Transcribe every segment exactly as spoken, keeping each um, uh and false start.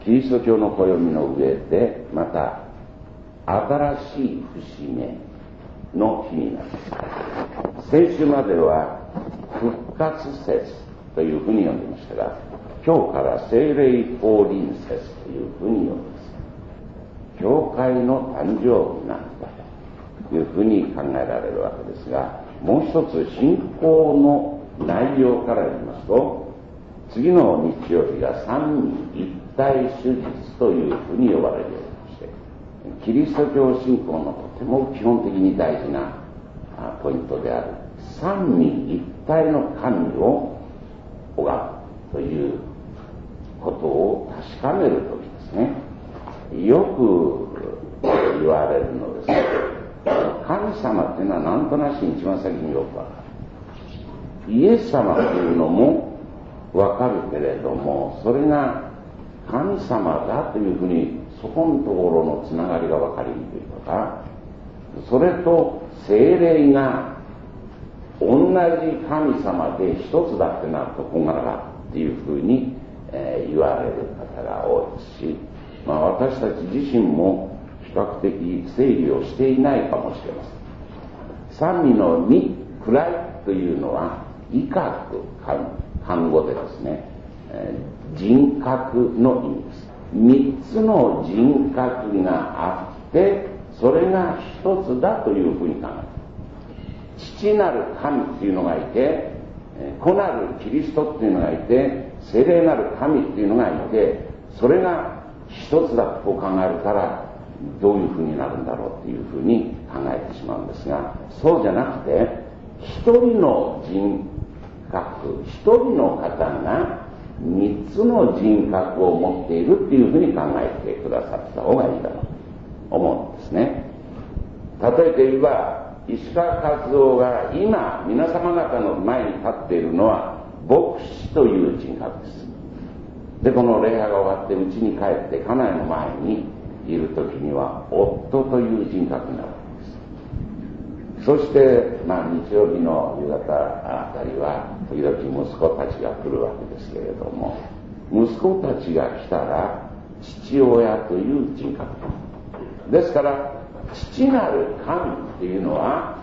キリスト教の暦の上でまた新しい節目の日になります。先週までは復活節というふうに呼んでいましたが、今日から聖霊降臨節というふうに呼んでいます。教会の誕生日なんだというふうに考えられるわけですが、もう一つ信仰の内容から言いますと、次の日曜日が三位一体手術というふうに呼ばれるようになりまして、キリスト教信仰のとても基本的に大事なポイントである三位一体の神を拝むということを確かめるときですね。よく言われるのですが、神様っていうのはなんとなしに一番先によくわかる。イエス様というのもわかるけれども、それが神様だというふうにそこのところのつながりが分かりにくいとか、それと聖霊が同じ神様で一つだってなるとこんがらがっていうふうに、えー、言われる方が多いですし、まあ、私たち自身も比較的整理をしていないかもしれません。三位の二位というのは威嚇漢語でですね、えー、人格の意味です。三つの人格があってそれが一つだというふうに考える。父なる神っていうのがいて、子なるキリストっていうのがいて、聖霊なる神っていうのがいて、それが一つだと考えるからどういうふうになるんだろうっていうふうに考えてしまうんですが、そうじゃなくて一人の人格、一人の方が三つの人格を持っているっていうふうに考えてくださった方がいいだろうと思うんですね。例えて言えば、石川和夫が今皆様方の前に立っているのは牧師という人格です。で、この礼拝が終わって家に帰って家内の前にいる時には夫という人格になるわけです。そして、まあ、日曜日の夕方あたりは時々息子たちが来るわけですけれども、息子たちが来たら父親という人格ですから、父なる神っていうのは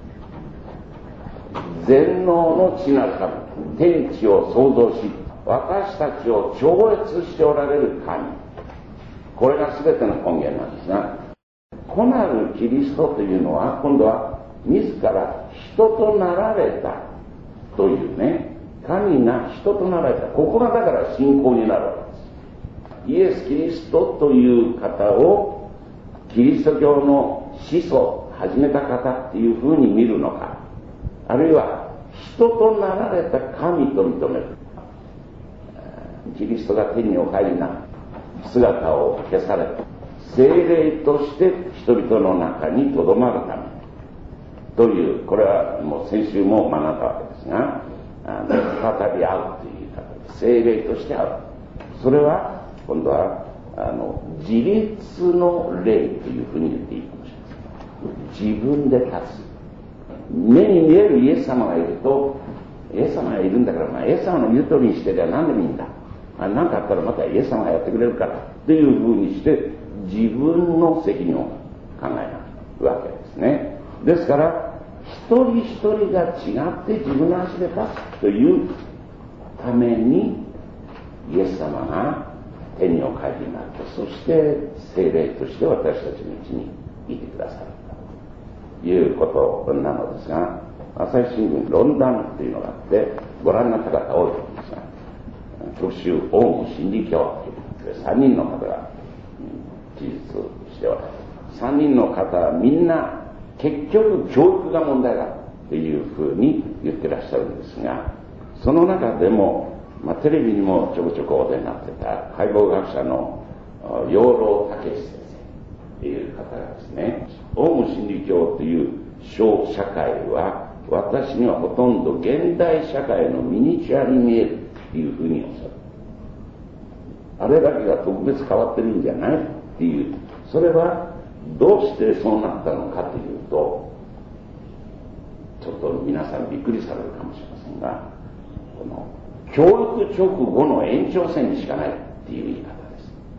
全能の父なる神、天地を創造し私たちを超越しておられる神、これが全ての根源なんですが、子なるキリストというのは今度は自ら人となられたというね、神が人となられた、ここがだから信仰になるわけです。イエス・キリストという方をキリスト教の始祖、始めた方っていうふうに見るのか、あるいは人となられた神と認める。キリストが天にお帰りになる、姿を消された聖霊として人々の中にとどまるためという、これはもう先週も学んだわけですが、あの再び会うという言い方で聖霊として会う。それは今度はあの自立の霊というふうに言っていいかもしれません。自分で立つ。目に見えるイエス様がいると、イエス様がいるんだから、まあ、イエス様の言う通りにしてりゃ何でもいいんだ、何かあったらまたイエス様がやってくれるからというふうにして自分の責任を考えないわけですね。ですから一人一人が違って自分の足で立つというためにイエス様が天にお帰りになって、そして聖霊として私たちのうちにいてくださるということなのですが、朝日新聞論壇というのがあってご覧になった方多いと思いますが、特集オウム真理教というさんにんの方が記述しておられる。さんにんの方はみんな結局教育が問題だというふうに言ってらっしゃるんですが、その中でもまあ、テレビにもちょこちょこお出になってた解剖学者の養老孟司先生という方がですね、オウム真理教という小社会は私にはほとんど現代社会のミニチュアに見えるというふうにおっしゃる。あれだけが特別変わってるんじゃないっていう、それはどうしてそうなったのかというと、ちょっと皆さんびっくりされるかもしれませんが、この教育直後の延長線にしかないっていう言い方です。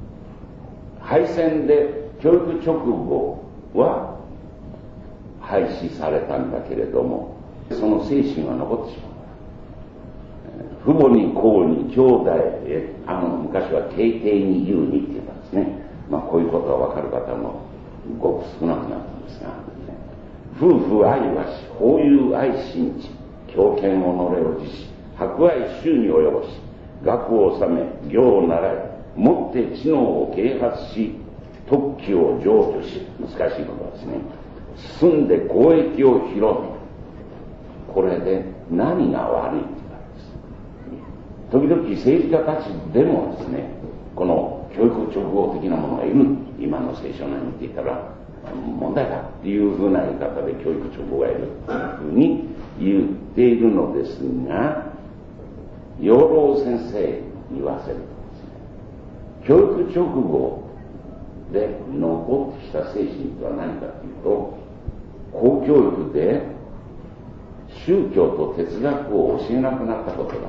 敗戦で教育直後は廃止されたんだけれども、その精神は残ってしまう。父母に子に兄弟へ、あの昔は敬帝に言うにって言ったんですね。まあこういうことが分かる方もごく少なくなったんですが、夫婦愛はし、法有愛心知、強権を己を辞し、博愛衆に及ぼし、学を治め、行を習い、もって知能を啓発し、特技を成就し、難しいことですね。進んで公益を広め、これで何が悪いって言われます。時々政治家たちでもですね、この教育直後的なものがいる、今の聖書内に言っていたら問題だっていうふうな言い方で教育直後がいるというふうに言っているのですが、養老先生に言わせるとですね、教育直後で残ってきた精神とは何かというと、公教育で宗教と哲学を教えなくなったことだという。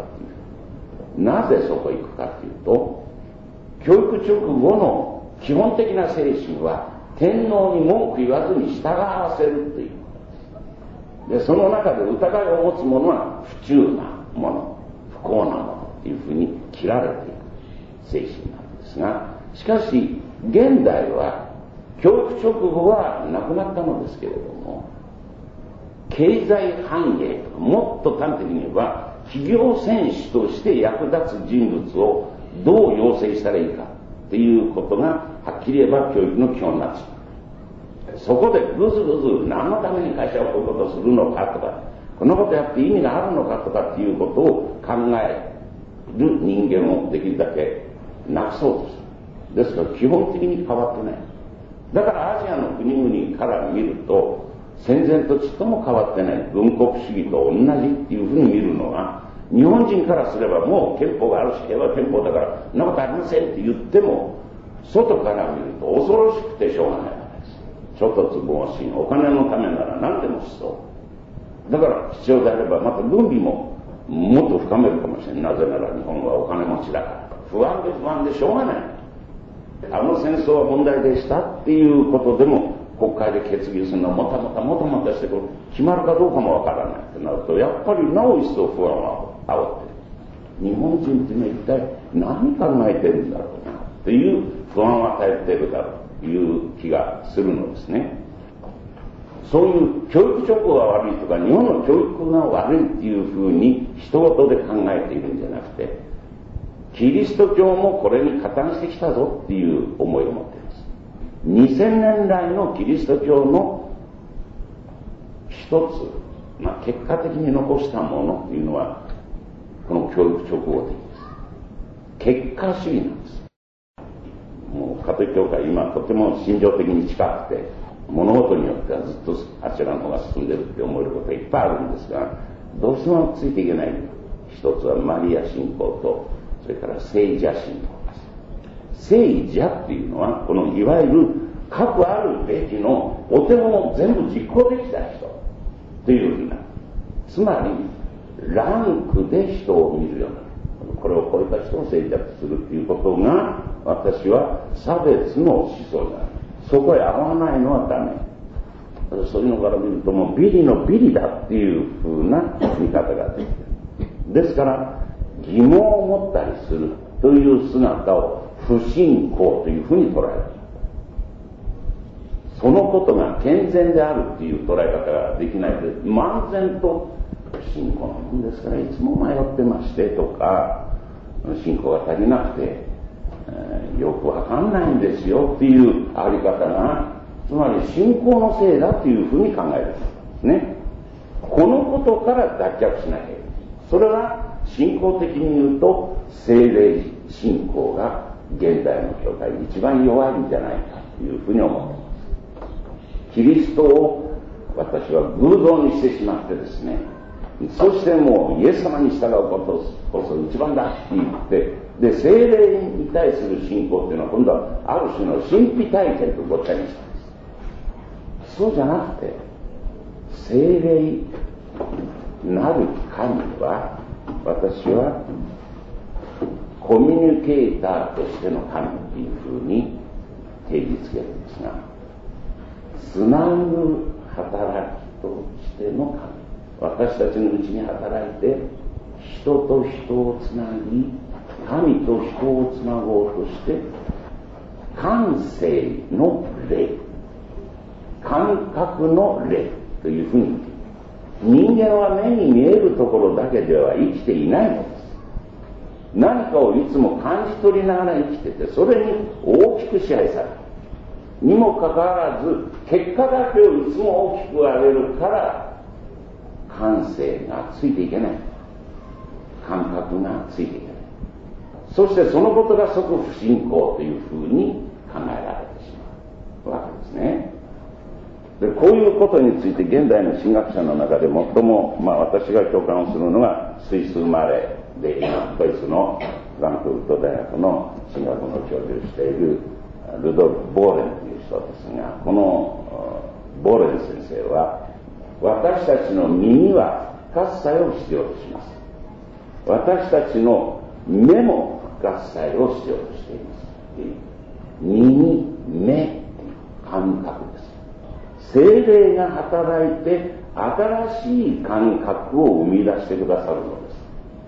なぜそこへ行くかというと、教育直後の基本的な精神は天皇に文句言わずに従わせるということです。で、その中で疑いを持つ者は不忠なもの、不幸なものというふうに切られていく精神なんですが、しかし現代は教育直後はなくなったのですけれども、経済繁栄とか、もっと端的に言えば企業戦士として役立つ人物をどう養成したらいいかっていうことがはっきり言えば教育の基本になってしまう。そこでぐずぐず何のために会社はこういうことをするのかとか、このことやって意味があるのかとかっていうことを考える人間をできるだけなくそうとする。ですから基本的に変わってない。だからアジアの国々から見ると戦前とちっとも変わってない軍国主義と同じっていうふうに見るのが、日本人からすればもう憲法があるし平和憲法だからそんなことありませんって言っても、外から見ると恐ろしくてしょうがないわけです。諸突猛進、お金のためなら何でもしそう。だから必要であればまた軍備ももっと深めるかもしれない。なぜなら日本はお金持ちだから。不安で不安でしょうがない。あの戦争は問題でしたっていうことでも国会で決議するのはもたもたもたもたして決まるかどうかもわからないってなると、やっぱりなお一層不安を煽ってる。日本人っていうのは一体何考えてるんだろうなっていう不安を与えてるだろうという気がするのですね。そういう教育直後が悪いとか日本の教育が悪いっていうふうに人事で考えているんじゃなくて、キリスト教もこれに加担してきたぞっていう思いを持っています。にせんねん来のキリスト教の一つ、まあ、結果的に残したものというのはこの教育直後的です。結果主義なんです。もうカトリック教会今とても心情的に近くて、物事によってはずっとあちらの方が進んでるって思えることがいっぱいあるんですが、どうしてもついていけない。一つはマリア信仰と、それから聖者信仰です。聖者っていうのはこのいわゆる各あるべきのお手本を全部実行できた人というふうな、つまりランクで人を見るような、これを超えた人を聖者とするということが私は差別の思想である。そこへ合わないのはダメ。そういうのから見るともうビリのビリだっていうふうな見方ができる。ですから疑問を持ったりするという姿を不信仰というふうに捉える。そのことが健全であるという捉え方ができないで、漫然と不信仰なもんですからいつも迷ってましてとか、信仰が足りなくて、えー、よくわかんないんですよっていうあり方が、つまり信仰のせいだというふうに考えるんですね。このことから脱却しなきゃいけない。それは信仰的に言うと聖霊信仰が現代の教会に一番弱いんじゃないかというふうに思っています。キリストを私は偶像にしてしまってですね、そしてもうイエス様に従うことこそ一番だって言って、で聖霊に対する信仰っていうのは今度はある種の神秘体験とごっちゃにしたんです。そうじゃなくて、聖霊なる神は私はコミュニケーターとしての神っていうふうに定義づけるんですが、つなぐ働きとしての神、私たちのうちに働いて人と人をつなぎ、神と人をつなごうとして感性の霊、感覚の霊というふうに言っている。人間は目に見えるところだけでは生きていないのです。何かをいつも感じ取りながら生きてて、それに大きく支配されるにもかかわらず、結果だけをいつも大きく上げるから感性がついていけない、感覚がついていけない。そしてそのことが即不信仰というふうに考えられてしまうわけですね。でこういうことについて現代の神学者の中で最も、まあ、私が共感をするのがスイス生まれで今ドイツのフランクフルト大学の神学の教授をしているルドルフ・ボーレンという人ですが、このボーレン先生は私たちの耳は復活祭を必要とします。私たちの目も復活祭を必要としています。耳、目、感覚です。聖霊が働いて新しい感覚を生み出してくださるのです。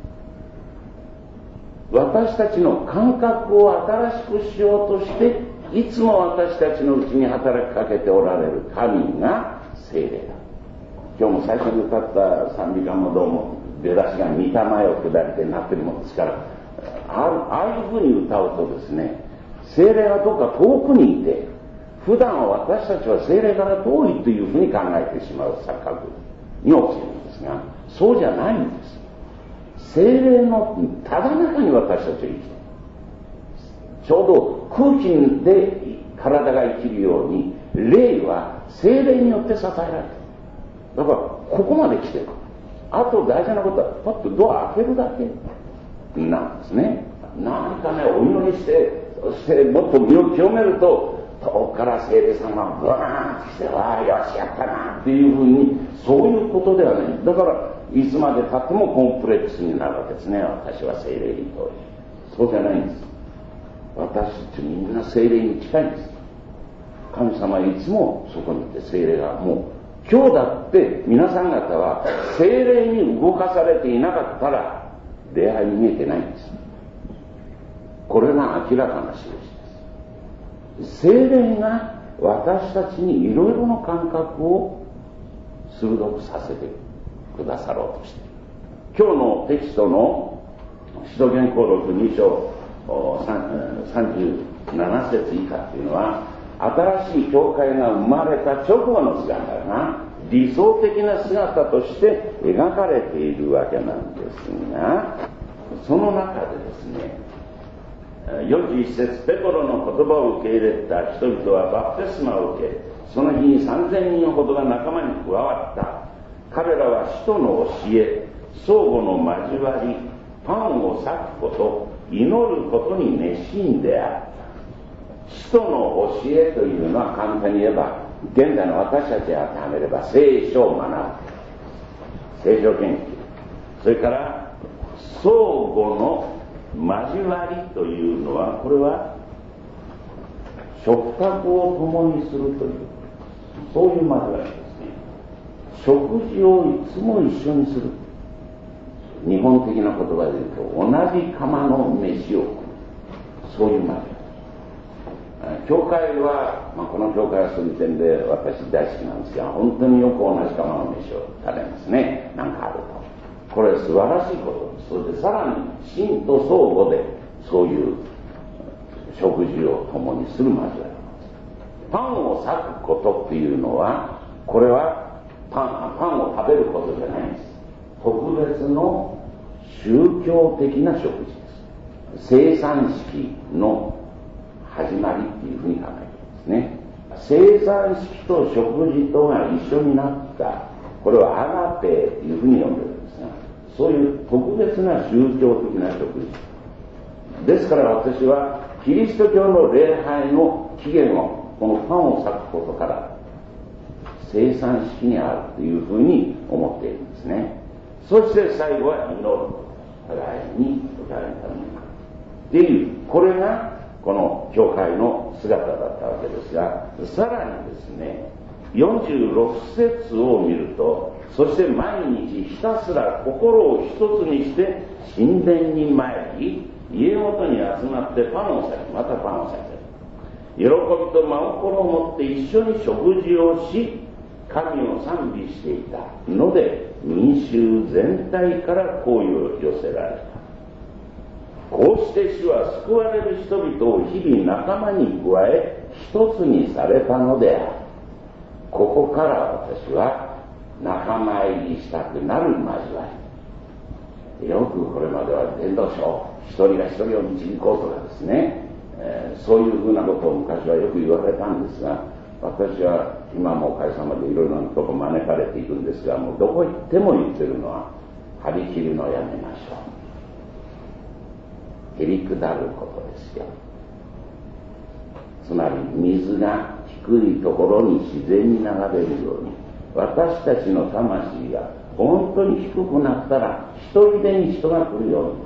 私たちの感覚を新しくしようとしていつも私たちのうちに働きかけておられる神が聖霊だ。今日も最初に歌った賛美歌もどうも出だしが御霊よ下りてなってるものですから、ああいうふうに歌うとですね、聖霊がどっか遠くにいて、普段は私たちは聖霊から遠いというふうに考えてしまう錯覚に陥るんですが、そうじゃないんです。聖霊のただ中に私たちは生きている。ちょうど空気で体が生きるように、霊は聖霊によって支えられている。だからここまで来てる。あと大事なことはパッとドア開けるだけなんですね。何かね、お祈りしてそしてもっと身を清めると遠くから聖霊様がブワーンと来て、わあよしやったなっていうふうに、そういうことではない。だからいつまでたってもコンプレックスになるわけですね。私は聖霊に遠い。そうじゃないんです。私たちみんな聖霊に近いんです。神様はいつもそこにいて、聖霊がもう今日だって皆さん方は聖霊に動かされていなかったら礼拝に見えてないんです。これが明らかな印です。聖霊が私たちにいろいろな感覚を鋭くさせてくださろうとしている。今日のテキストの使徒言行録に章さんじゅうなな節以下っていうのは、新しい教会が生まれた直後の姿が理想的な姿として描かれているわけなんですが、その中でですね、よんじゅういち節、ペトロの言葉を受け入れた人々はバプテスマを受け、その日にさんぜんにんほどが仲間に加わった。彼らは使徒の教え、相互の交わり、パンを裂くこと、祈ることに熱心であった。使徒の教えというのは簡単に言えば、現代の私たちに当てはめれば聖書を学ぶ、聖書研究、それから相互の交わりというのは、これは食卓を共にするという、そういう交わりですね。食事をいつも一緒にする。日本的な言葉で言うと同じ釜の飯を食う、そういう交わり。教会は、まあ、この教会はそういう点で私大好きなんですが、本当によく同じ釜の飯を食べますね。なんかあると、これ素晴らしいことです。それでさらに信と相互でそういう食事を共にする交わりです。パンを裂くことっていうのは、これはパン、パンを食べることじゃないんです。特別の宗教的な食事です。生産式の始まりっていうふうに考えていますね。生産式と食事とが一緒になった、これはアガペというふうに呼んでるんですが、そういう特別な宗教的な食事ですから、私はキリスト教の礼拝の起源をこのパンを裂くことから生産式にあるというふうに思っているんですね。そして最後は祈る、互いにお互いのためにっていう、これがこの教会の姿だったわけですが、さらにですね、よんじゅうろく節を見ると、そして毎日ひたすら心を一つにして神殿に参り、家元に集まってパンを裂き、またパンを裂き、喜びと真心を持って一緒に食事をし、神を賛美していたので、民衆全体から好意を寄せられた。こうして主は救われる人々を日々仲間に加え、一つにされたのである。ここから私は仲間入りしたくなる交わり。よくこれまでは伝道者、一人が一人を導こうとかですね、えー、そういうふうなことを昔はよく言われたんですが、私は今もおかげさまでいろいろなとこ招かれていくんですが、もうどこ行っても言ってるのは、張り切るのをやめましょう。へりくだることですよ。つまり水が低いところに自然に流れるように、私たちの魂が本当に低くなったら一人でに人が来るようになる。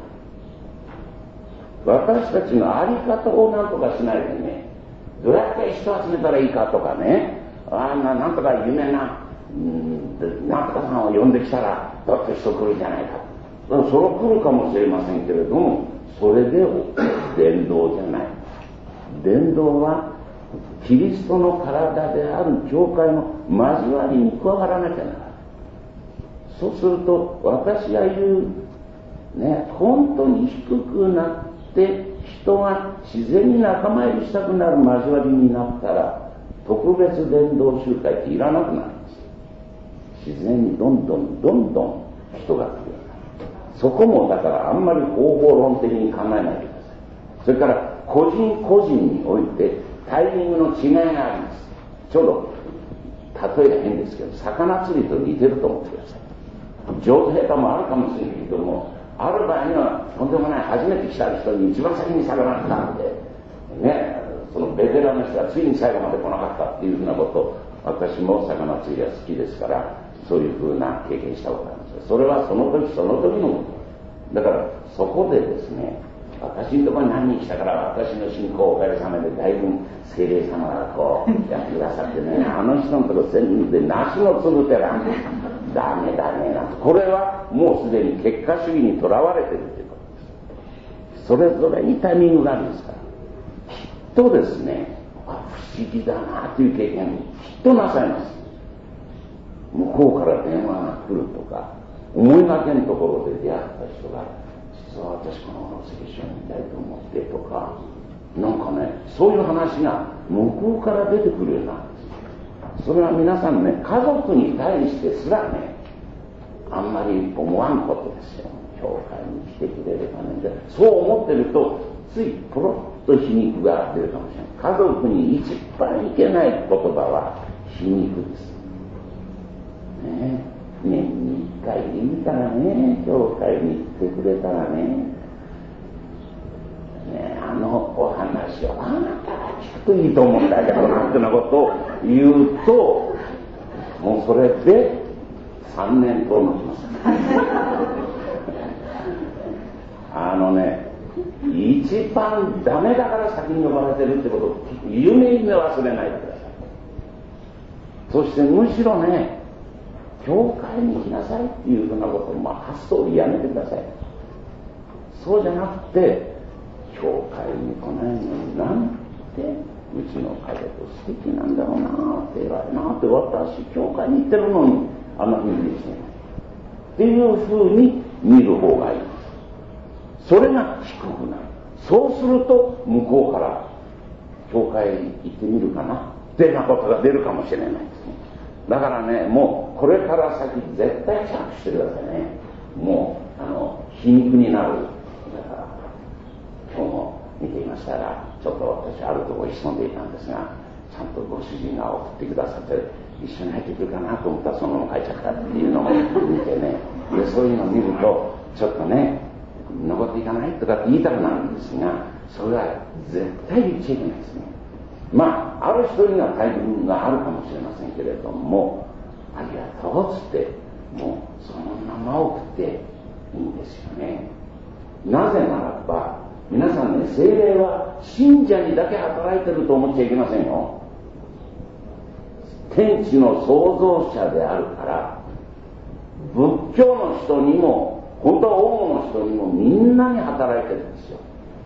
私たちの在り方を何とかしないでね、どうやって人を集めたらいいかとかね、あんななんとか有名なうんなんとかさんを呼んできたらだって人来るじゃないか、それ来るかもしれませんけれども、それで伝道じゃない。伝道はキリストの体である教会の交わりに加わらなきゃならない。そうすると私が言うね、本当に低くなって人が自然に仲間入りしたくなる交わりになったら、特別伝道集会っていらなくなるんです。自然にどんどんどんどん人が来るようになる。そこもだからあんまり方法論的に考えないでください。それから個人個人においてタイミングの違いがあります。ちょうど例えが変ですけど、魚釣りと似てると思ってください。上手下手もあるかもしれないけども、ある場合にはとんでもない初めて来た人に一番先に魚が来たんでね、そのベテランの人はついに最後まで来なかったっていうふうなこと、私も魚釣りが好きですから、そういうふうな経験したことがあります。それはその時その時のことだから、そこでですね、私のところに何人来たから私の信仰をおかげさまでだいぶ精霊様がこうやってくださってね、あの人のところ千人で梨の粒てらダメダメなんて、これはもうすでに結果主義にとらわれてるということです。それぞれにタイミングがあるんですから、きっとですね、あ、不思議だなという経験をきっとなさいます。向こうから電話が来るとか、思いがけんところで出会った人が、実は私この聖書を見たいと思ってとか、なんかね、そういう話が向こうから出てくるようになるんです。それは皆さんね、家族に対してすらね、あんまり思わんことですよ。教会に来てくれればね。そう思ってると、ついポロッと皮肉が出るかもしれない。家族に一番いけない言葉は皮肉です。ね、年に一回でいいからね、教会に来てくれたらね、ね、あのお話をあなたが聞くといいと思うんだけどなんてなことを言うと、もうそれでさんねん遠のきますあのね、一番ダメだから先に呼ばれてるってことを夢夢忘れないでください。そしてむしろね、教会に来なさいっていうふうなことを、まあ、発想をやめてください。そうじゃなくて、教会に来ないのになんてうちの家族素敵なんだろうなって偉いなって、私教会に行ってるのにあんなふうにですねっていうふうに見る方がいい。それが低くなる。そうすると向こうから教会行ってみるかなってなことが出るかもしれないですね。だからね、もうこれから先絶対着手してくださいね。もうあの皮肉になる。だから今日も見ていましたら、ちょっと私あるところに潜んでいたんですが、ちゃんとご主人が送ってくださって一緒に入ってくるかなと思ったらそのまま帰っちゃったっていうのを見てね、でそういうのを見るとちょっとね、残っていかないとかって言いたくなるんですが、それは絶対言っちゃいけないですね。まあある人にはタイミングがあるかもしれませんけれども、ありがとうっつってもうそのまま送っていいんですよね。なぜならば皆さんね、聖霊は信者にだけ働いてると思っちゃいけませんよ。天地の創造者であるから、仏教の人にも本当は王の人にもみんなに働いてるんですよ。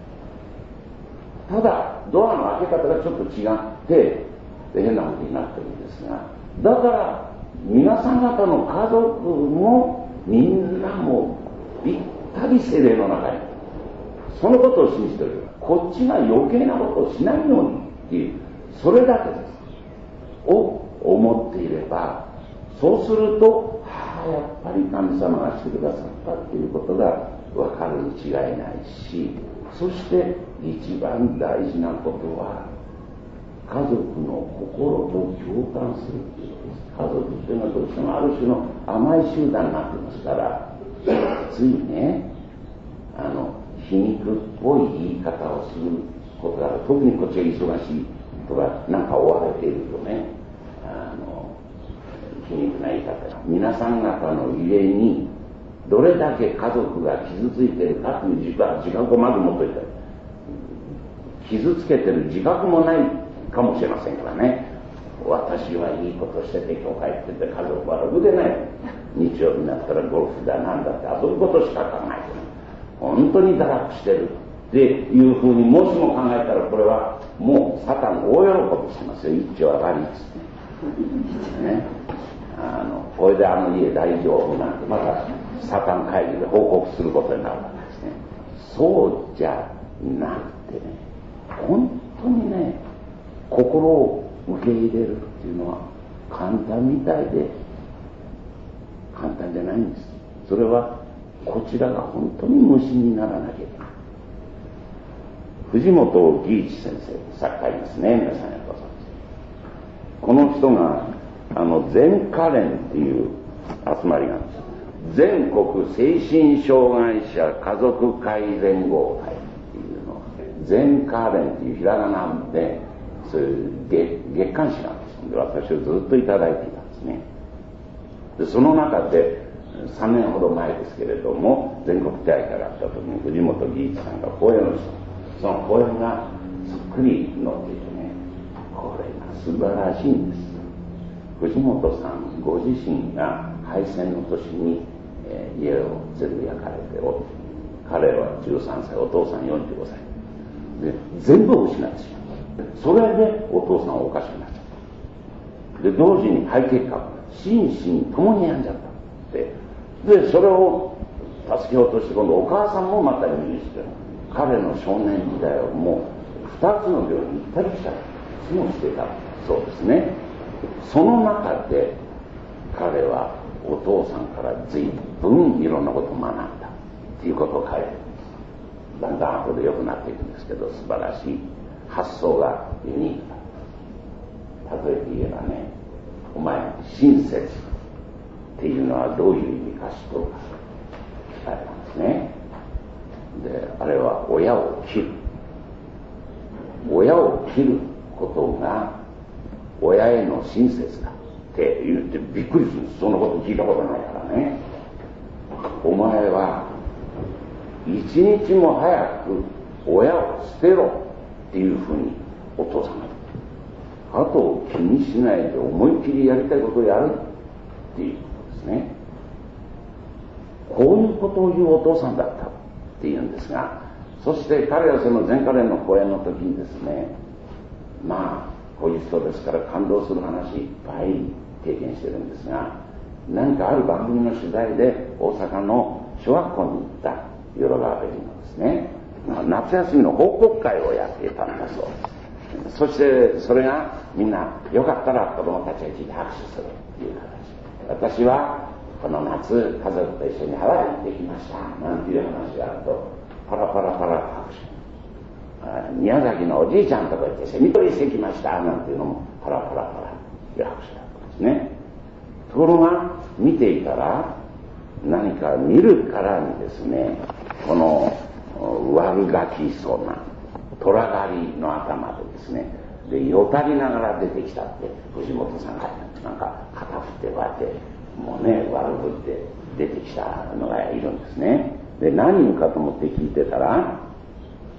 ただドアの開け方がちょっと違って変なことになってるんですが、だから皆さん方の家族もみんなもぴったり聖霊の中に、そのことを信じてる。こっちが余計なことをしないようにっていう、それだけですを思っていれば、そうすると、はあ、やっぱり神様がしてくださったっていうことが分かるに違いないし、そして一番大事なことは家族の心と共感するっていうことです。家族っていうのはどうしてもある種の甘い集団になってますから、ついね、あの皮肉っぽい言い方をすることがある。特にこっちが忙しいとかなんか追われているとね、あの皮肉な言い方が、皆さん方の家にどれだけ家族が傷ついているかという自覚自覚をまず持っといて、傷つけてる自覚もないかもしれませんからね。私はいいことしてて今日帰ってて家族はろくでない。日曜日になったらゴルフだなんだって遊ぶことしか考えてない。本当に堕落してるっていうふうにもしも考えたら、これはもうサタン大喜びしますよ。一丁上がりですね。あのこれであの家大丈夫なんてまたサタン会議で報告することになるわけですね。そうじゃなくてね、本当にね、心を受け入れるっていうのは簡単みたいで簡単じゃないんです。それはこちらが本当に無心にならなきゃいけない。藤本義一先生、作家いますね、皆さんやっぱそうです。この人があの全カレンっていう集まりがあるんです。全国精神障害者家族会連合会っていうの、全カレンっていうひらがなでそういう月、月刊誌なんですので、私をずっといただいていたんですね。でその中でさんねんほど前ですけれども、全国大会があった時に藤本義一さんが講演をした。その講演がそっくり載っていてね、これが素晴らしいんです。藤本さんご自身が敗戦の年に、えー、家を全部焼かれて、お彼はじゅうさんさい、お父さんよんじゅうごさいで全部を失ってしまった。それでお父さんはおかしくなっちゃった。で同時に肺結核、心身ともに病んじゃったで、でそれを助けようとして、今度お母さんもまた入院して、彼の少年時代をもうふたつの病院に行ったり来たりもしてたそうですね。その中で彼はお父さんから随分いろんなことを学んだっていうことを書いてるんです。だんだん後で良くなっていくんですけど、素晴らしい発想がユニークだ。例えて言えばね、お前親切っていうのはどういう意味か知っとるか聞かれたんですね。であれは親を切る、親を切ることが親への親切だって言ってびっくりするんです。そんなこと聞いたことないからね。お前は一日も早く親を捨てろっていうふうにお父さんが言って、後を気にしないで思いっきりやりたいことをやるっていうことですね。こういうことを言うお父さんだったっていうんですが、そして彼はその全カレンの講演の時にですね、まあこういう人ですから感動する話いっぱい経験してるんですが、何かある番組の取材で大阪の小学校に行った淀川べりのですね、夏休みの報告会をやっていたんだそうです。そしてそれがみんなよかったら子供たちが聞いて拍手するという形。私はこの夏家族と一緒にハワイに行ってきましたなんていう話があるとパラパラパラ拍手。宮崎のおじいちゃんとか行ってセミ取りしてきましたなんていうのもパラパラパラ拍手だったんですね。ところが見ていたら、何か見るからにですね、この悪ガキそうな虎狩りの頭でですね、でよたりながら出てきたって藤本さんがなんか肩振ってこうやってもうね悪ぶって出てきたのがいるんですね。で何人かと思って聞いてたら、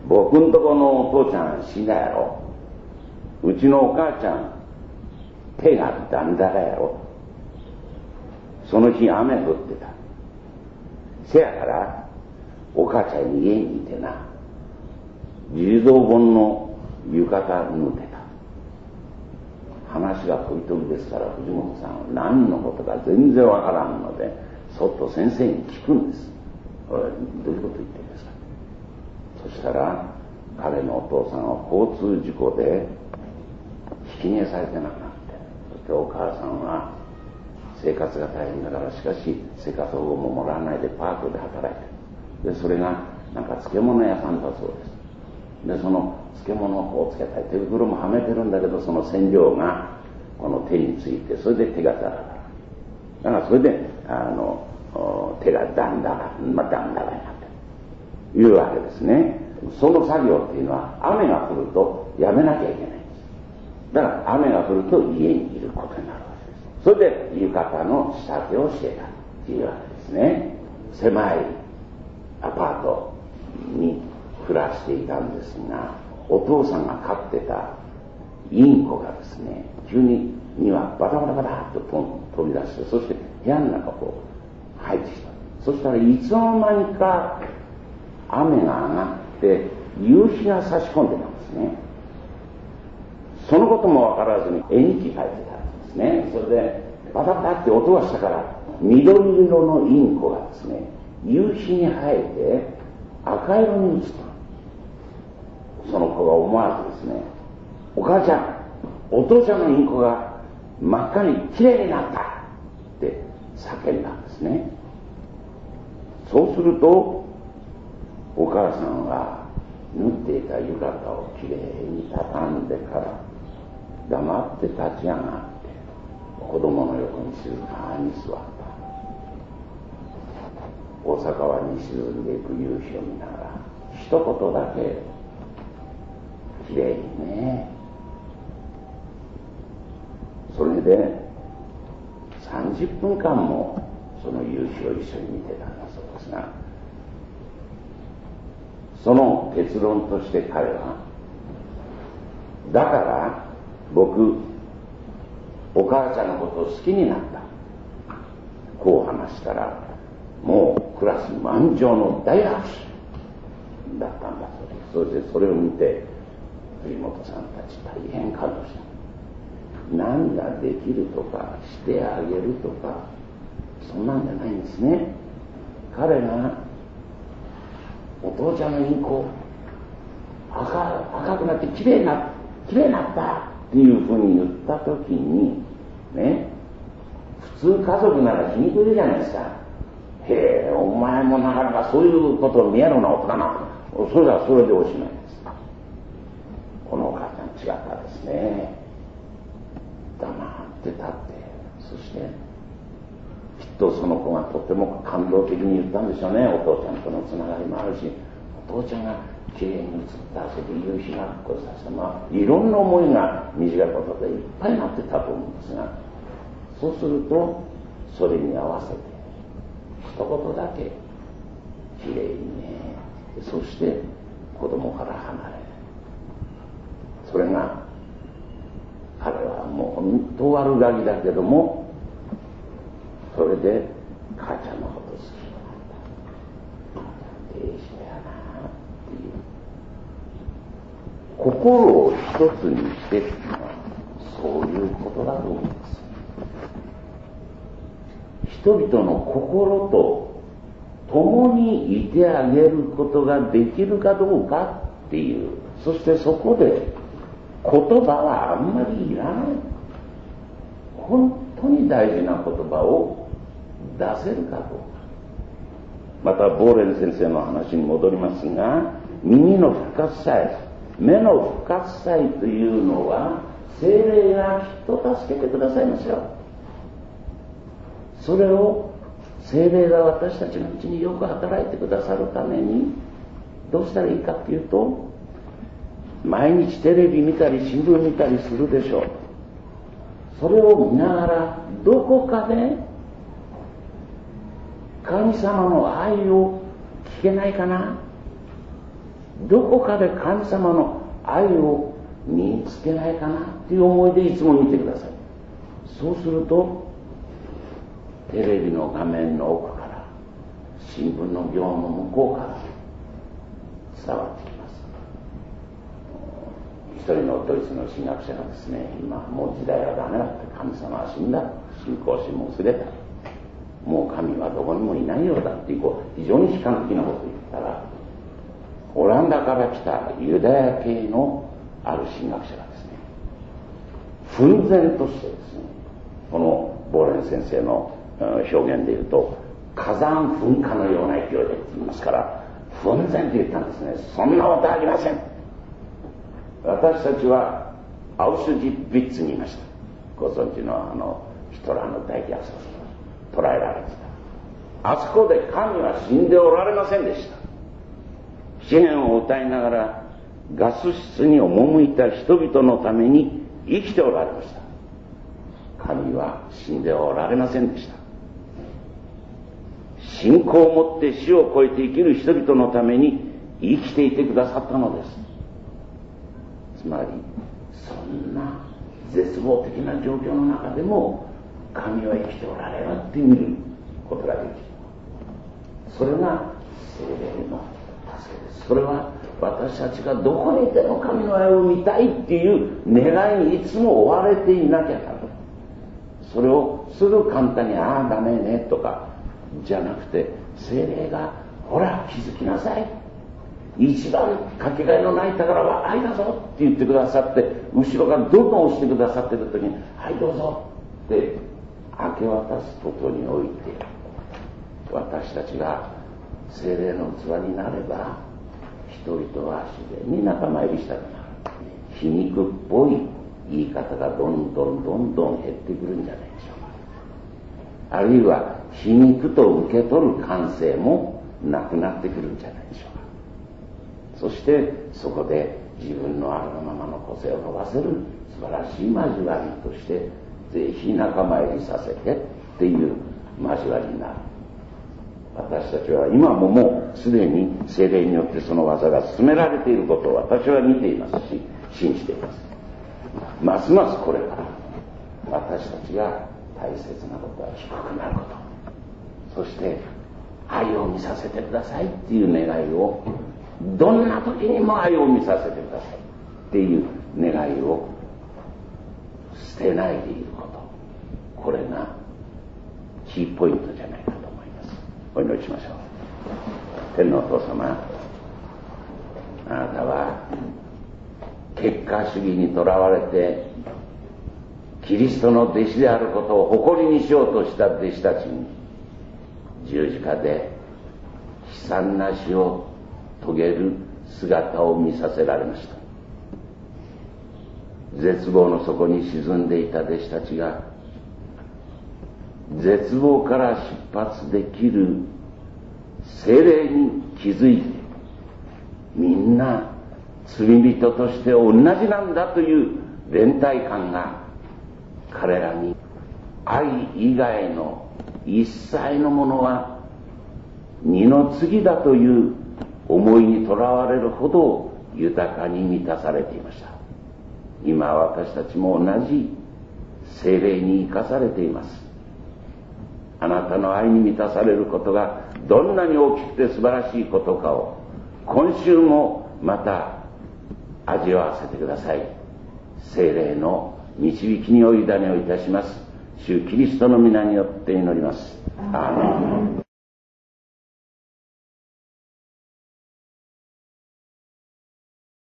僕んとこのお父ちゃん死んだやろ。うちのお母ちゃん手がだんだらやろ。その日雨降ってた。せやからお母ちゃんに家にいてな、地蔵本の浴衣縫ってた。話が飛び飛びですから、藤本さんは何のことか全然わからんので、そっと先生に聞くんです。どういうこと言ってるんですか。そしたら彼のお父さんは交通事故でひき逃げされてなくなって、そしてお母さんは生活が大変だから、しかし生活保護ももらわないでパークで働いてる。でそれがなんか漬物屋さんだそうです。でその漬物をつけたり手袋もはめてるんだけど、その染料がこの手について、それで手がだらだらだからそれであの手がだんだら、まあ、だんだらになっているわけですね。その作業っていうのは雨が降るとやめなきゃいけないんです。だから雨が降ると家にいることになるわけです。それで浴衣の仕立てをしてたっていうわけですね。狭いアパートに暮らしていたんですが、お父さんが飼ってたインコがですね、急に庭バタバタバタっと飛び出して、そして部屋の中を入ってきた。そしたらいつの間にか雨が上がって夕日が差し込んでたんですね。そのこともわからずに絵日記書いてたんですね。それでバタバタって音がしたから、緑色のインコがですね、夕日に生えて赤色に映った。その子が思わずですね、お母ちゃん、お父ちゃんのインコが真っ赤にきれいになったって叫んだんですね。そうするとお母さんは縫っていた浴衣をきれいに畳んでから黙って立ち上がって子供の横に静かに座った。大阪湾に沈んでいく夕日を見ながら一言だけ、きれいにね。それでさんじゅっぷんかんもその夕日を一緒に見てたんだそうですが、その結論として彼は、だから僕お母ちゃんのことを好きになった、こう話したら、もうクラス満場の大拍手だったんだそうです。そしてそれを見て藤本さんたち大変感動した。何ができるとかしてあげるとかそんなんじゃないんですね。彼がお父ちゃんのインコ 赤, 赤くなってきれいなきれいになったっていうふうに言った時にね、普通家族なら皮肉るじゃないですか。へえ、お前もなかなかそういうことを見えるな男だな。それはそれでおしまいです。このお母ちゃん違ったですね。黙って立って、そしてきっとその子がとっても感動的に言ったんでしょうね。お父ちゃんとのつながりもあるし、お父ちゃんがきれいに映った、それで夕日がこうさせた、まあいろんな思いが短いことでいっぱいになってたと思うんですが、そうするとそれに合わせて一言だけきれいにね、そして子供から離れる。それが彼はもう本当悪ガキだけども、それで母ちゃんのこと好きになった。定子やなっていう、心を一つにしてっていうのはそういうことだと思うんです。人々の心と共にいてあげることができるかどうかっていう、そしてそこで言葉はあんまりいらない。本当に大事な言葉を出せるかどうか。またボーレン先生の話に戻りますが、耳の不活祭、目の不活祭というのは聖霊がきっと助けてくださいますよ。それを聖霊が私たちのうちによく働いてくださるためにどうしたらいいかっていうと、毎日テレビ見たり新聞見たりするでしょう。それを見ながらどこかで神様の愛を聞けないかな、 どこかで神様の愛を身につけないかなっていう思いでいつも見てください。そうするとテレビの画面の奥から新聞の行の向こうから伝わってきます。一人のドイツの神学者がですね、今もう時代はダメだって、神様は死んだ、信仰心も薄れた、もう神はどこにもいないようだっていう、こう非常に悲観的なことを言ったら、オランダから来たユダヤ系のある神学者がですね、奮然としてですね、このボーレン先生の表現で言うと火山噴火のような勢いでって言いますから、奮然と言ったんですね。そんなことはありません。私たちはアウシュビッツにいました。ご存知のあのヒトラーの大虐殺捕らえられてた。あそこで神は死んでおられませんでした。詩篇を歌いながらガス室に赴いた人々のために生きておられました。神は死んでおられませんでした。信仰を持って死を超えて生きる人々のために生きていてくださったのです。つまりそんな絶望的な状況の中でも神は生きておられるっていうことができる。それが聖霊の助けです。それは私たちがどこにいても神の愛を見たいっていう願いにいつも追われていなきゃダメ。それをすぐ簡単にああダメねとかじゃなくて、聖霊がほら気づきなさい、一番かけがえのない宝は愛だぞって言ってくださって、後ろからどんどん押してくださってる時にはいどうぞって明け渡すことにおいて、私たちが聖霊の器になれば人々は自然に仲間入りしたくなる。皮肉っぽい言い方がどんどんどんどん減ってくるんじゃないでしょうか。あるいは皮肉と受け取る感性もなくなってくるんじゃないでしょうか。そしてそこで自分のあるがままの個性を伸ばせる素晴らしい交わりとして、ぜひ仲間入りさせてっていう交わりになる。私たちは今ももうすでに聖霊によってその技が進められていることを私は見ていますし信じています。ますますこれから私たちが大切なことは低くなること、そして愛を見させてくださいっていう願いを、どんな時にも愛を見させてくださいっていう願いを捨てないでいること、これがキーポイントじゃないかと思います。お祈りしましょう。天のお父様、あなたは結果主義にとらわれてキリストの弟子であることを誇りにしようとした弟子たちに十字架で悲惨な死を遂げる姿を見させられました。絶望の底に沈んでいた弟子たちが絶望から出発できる聖霊に気づいて、みんな罪人として同じなんだという連帯感が彼らに愛以外の一切のものは二の次だという思いにとらわれるほど豊かに満たされていました。今私たちも同じ聖霊に生かされています。あなたの愛に満たされることがどんなに大きくて素晴らしいことかを今週もまた味わわせてください。聖霊の導きにお委ねをいたします。主キリストの皆によって祈ります。アーメン。